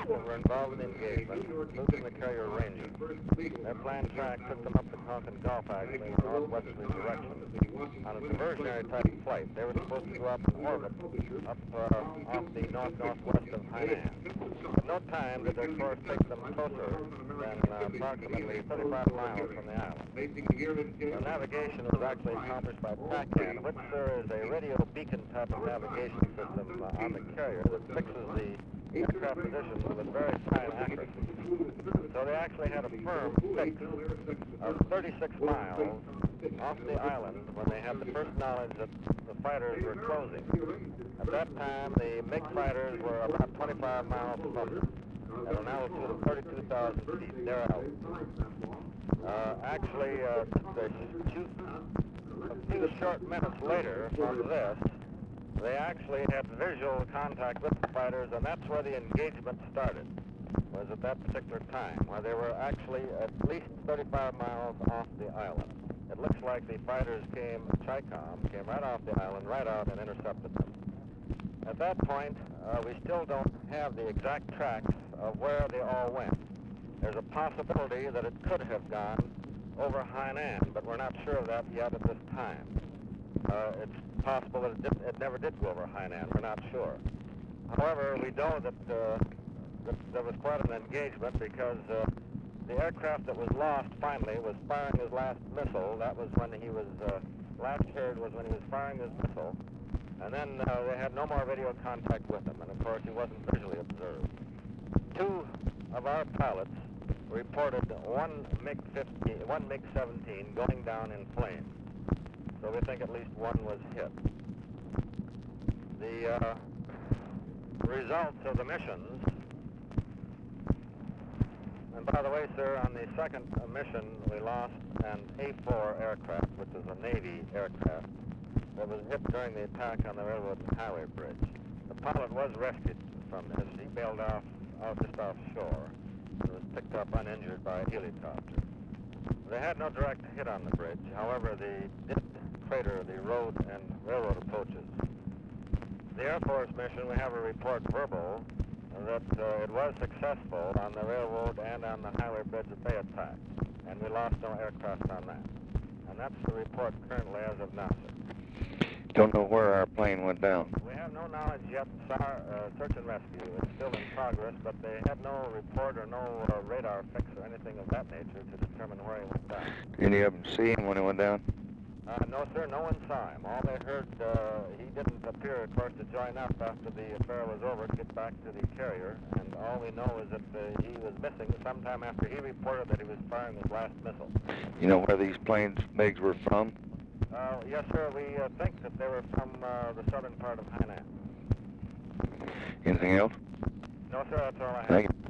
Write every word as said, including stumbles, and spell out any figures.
that were involved in the engagement, including the carrier Ranger. Their planned track took them up the Tonkin Gulf, actually, in a northwesterly direction. On a diversionary type flight, they were supposed to go up in orbit up uh, off the north-northwest of Hainan. At no time did their course take them closer than uh, approximately thirty-five miles from the island. The navigation was actually accomplished by PACAN, which, sir, is a radio beacon type of navigation system uh, on the carrier that fixes the aircraft position with very fine accuracy. So they actually had a firm fix of thirty-six miles off the island when they had the first knowledge that the fighters were closing. At that time, the MiG fighters were about twenty-five miles from them at an altitude of thirty-two thousand feet. They're out. Uh, actually, uh, the shoot, a few short minutes later from this, they actually had visual contact with the fighters, and that's where the engagement started, was at that particular time, where they were actually at least thirty-five miles off the island. It looks like the fighters came, Chicom, came right off the island, right out and intercepted them. At that point, uh, we still don't have the exact tracks of where they all went. There's a possibility that it could have gone over Hainan, but we're not sure of that yet at this time. Uh, it's possible that it, didn't, it never did go over Hainan. We're not sure. However, we know that, uh, that there was quite an engagement because uh, the aircraft that was lost finally was firing his last missile. That was when he was, uh, last heard was when he was firing his missile. And then uh, they had no more video contact with him, and of course he wasn't visually observed. Two of our pilots reported one MiG fifteen, one MiG seventeen going down in flames. So we think at least one was hit. The uh, results of the missions, and by the way, sir, on the second mission we lost an A four aircraft, which is a Navy aircraft, that was hit during the attack on the railroad and highway bridge. The pilot was rescued from this. He bailed off, out just offshore and was picked up uninjured by a helicopter. They had no direct hit on the bridge. However, they did crater the road and railroad approaches. The Air Force mission, we have a report verbal that uh, it was successful on the railroad and on the highway bridge that they attacked, and we lost no aircraft on that. And that's the report currently as of now, sir. Don't know where our plane went down. We have no knowledge yet. Our, uh, search and rescue is still in progress, but they have no report or no uh, radar fix or anything of that nature to determine where he went down. Any of them see him when he went down? Uh, no, sir, no one saw him. All they heard, uh, he didn't appear, of course, to join up after the affair was over to get back to the carrier, and all we know is that uh, he was missing sometime after he reported that he was firing his last missile. You know where these planes, MiGs, were from? Uh, yes, sir, we uh, think that they were from uh, the southern part of Hainan. Anything else? No, sir, that's all I have. Thank you.